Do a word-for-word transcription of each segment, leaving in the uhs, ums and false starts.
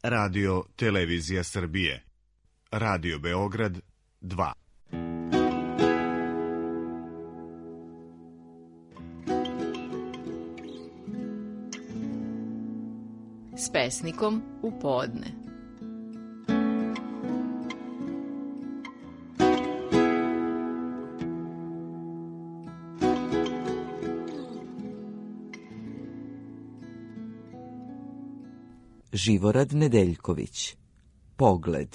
Radio Televizija Srbije. Radio Beograd dva. S pesnikom u podne. Živorad Nedeljković. Pogled.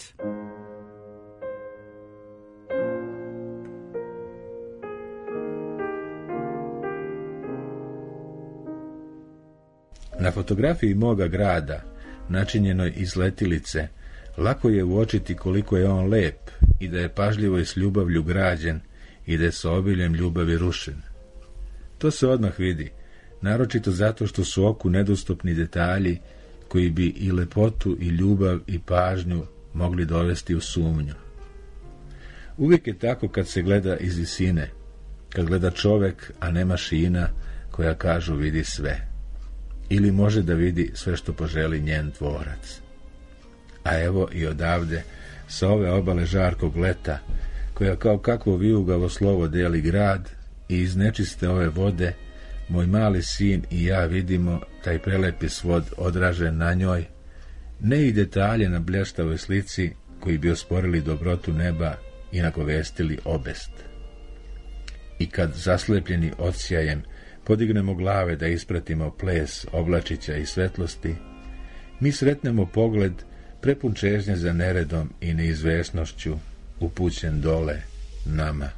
Na fotografiji moga grada, načinjenoj iz letilice, lako je uočiti koliko je on lep i da je pažljivo i s ljubavlju građen i da je sa obiljem ljubavi rušen. To se odmah vidi, naročito zato što su oku nedostupni detalji koji bi i lepotu i ljubav i pažnju mogli dovesti u sumnju. Uvijek je tako kad se gleda iz visine, kad gleda čovek, a ne mašina koja kažu vidi sve. Ili može da vidi sve što poželi njen tvorac. A evo i odavde, sa ove obale žarkog leta, koja kao kakvo vijugavo slovo deli grad, i iz nečiste ove vode, moj mali sin i ja vidimo taj prelepi svod odražen na njoj, ne i detalje na blještavoj slici koji bi osporili dobrotu neba i nagovestili obest. I kad zaslepljeni odsjajem podignemo glave da ispratimo ples oblačića i svetlosti, mi sretnemo pogled prepun čežnje za neredom i neizvesnošću, upućen dole nama.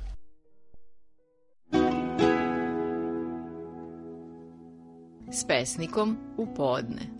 S pesnikom u podne.